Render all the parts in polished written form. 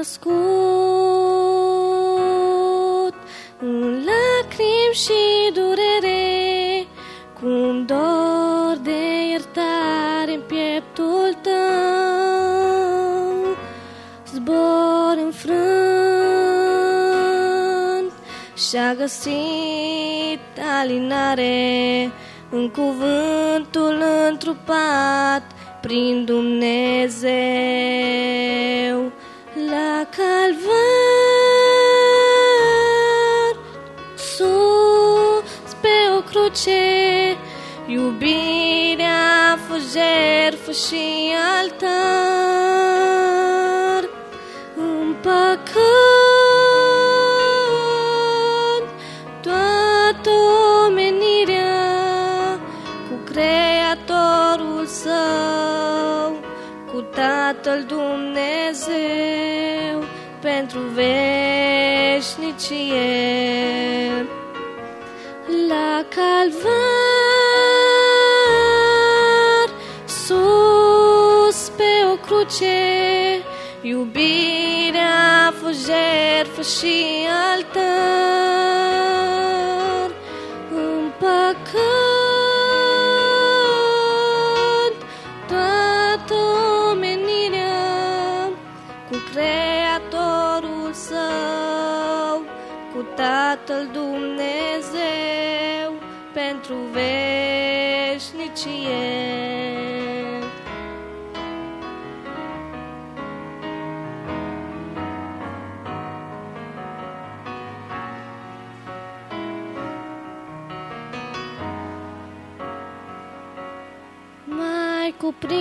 născut în lacrimi și durere, cu un dor de iertare în pieptul tău. Zbor înfrânt și-a găsit alinare în cuvântul întrupat prin Dumnezeu. La calvar, sus pe o cruce, iubirea a fost jertfă și altar. Împăcând toată omenirea cu Creatorul său, cu Tatăl Dumnezeu, pentru veșnicie. La calvar, sus pe o cruce, iubirea a fost jertfă și altar. Împăcând toată omenirea cu Creatorul său, cu Tatăl Dumnezeu, pentru veșnicie. M-ai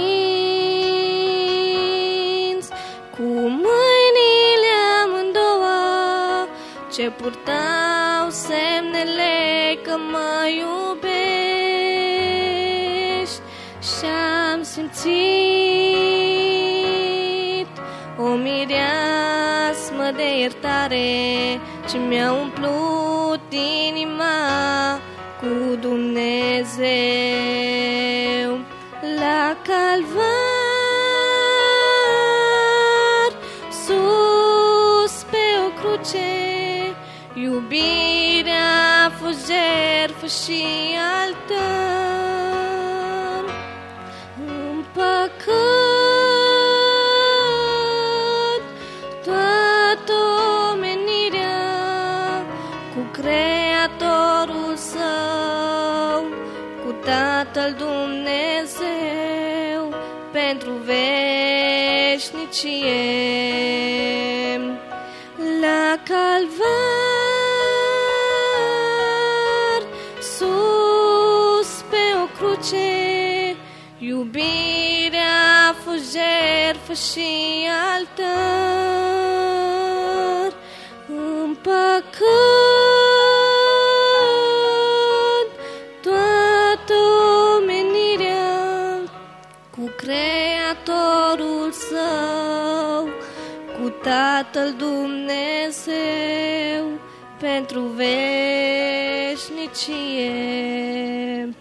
cuprins cu mâinile amândouă, ce purtau semnele că mă iubești, și-am simțit o mireasmă de iertare ce mi-a umplut inima cu Dumnezeu. La calvar, sus pe o cruce, iubirea a fost jertfă și altar. Împăcând toată omenirea cu Creatorul său, cu Tatăl Dumnezeu, pentru veșnicie. La calvar, sus pe o cruce, iubirea a fost jertfă și altar. Împăcând toată omenirea cu Creatorul său, cu Tatăl Dumnezeu, pentru veșnicie.